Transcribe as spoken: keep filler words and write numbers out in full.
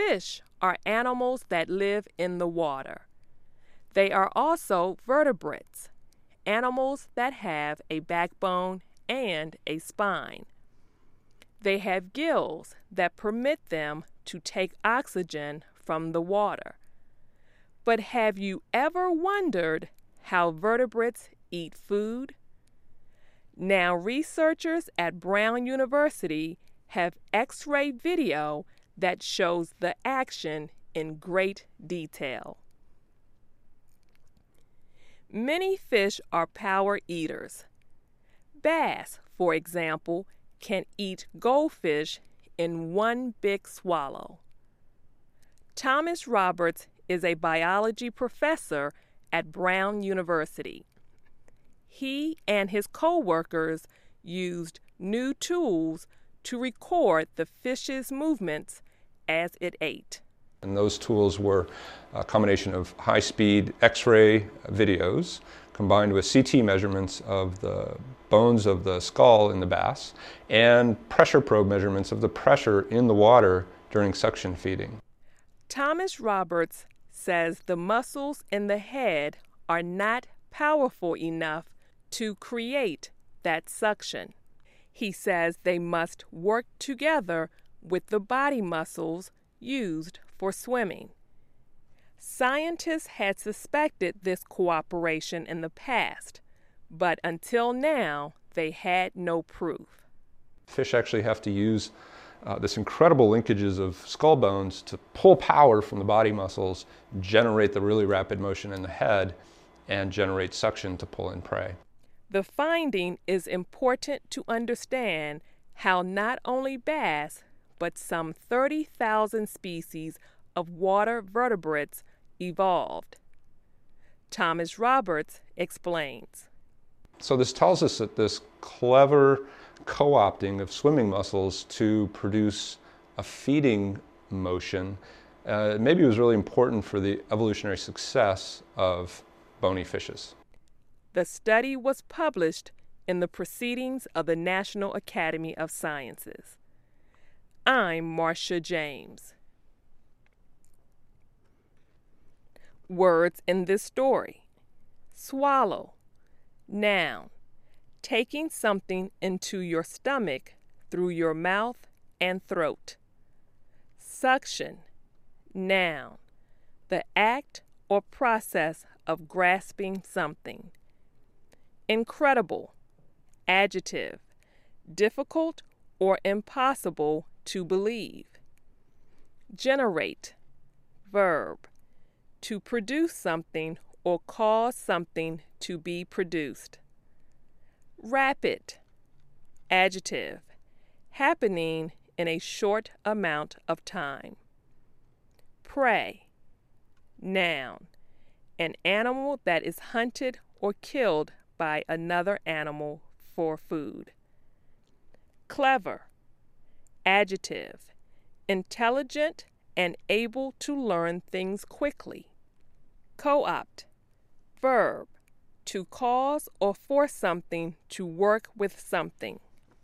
Fish are animals that live in the water. They are also vertebrates, animals that have a backbone and a spine. They have gills that permit them to take oxygen from the water. But have you ever wondered how vertebrates eat food? Now, researchers at Brown University have X-ray video that shows the action in great detail. Many fish are power eaters. Bass, for example, can eat goldfish in one big swallow. Thomas Roberts is a biology professor at Brown University. He and his co-workers used new tools to record the fish's movements as it ate. And those tools were a combination of high-speed X-ray videos combined with C T measurements of the bones of the skull in the bass and pressure probe measurements of the pressure in the water during suction feeding. Thomas Roberts says the muscles in the head are not powerful enough to create that suction. He says they must work together with the body muscles used for swimming. Scientists had suspected this cooperation in the past, but until now, they had no proof. Fish actually have to use uh, this incredible linkages of skull bones to pull power from the body muscles, generate the really rapid motion in the head, and generate suction to pull in prey. The finding is important to understand how not only bass, but some thirty thousand species of water vertebrates evolved. Thomas Roberts explains. So this tells us that this clever co-opting of swimming muscles to produce a feeding motion uh, maybe was really important for the evolutionary success of bony fishes. The study was published in the Proceedings of the National Academy of Sciences. I'm Marcia James. Words in this story. Swallow. Noun. Taking something into your stomach through your mouth and throat. Suction. Noun. The act or process of grasping something. Incredible. Adjective. Difficult or impossible to believe. Generate. Verb. To produce something or cause something to be produced. Rapid. Adjective. Happening in a short amount of time. Prey. Noun. An animal that is hunted or killed by another animal for food. Clever. Adjective. Intelligent and able to learn things quickly. Co-opt. Verb. To cause or force something to work with something.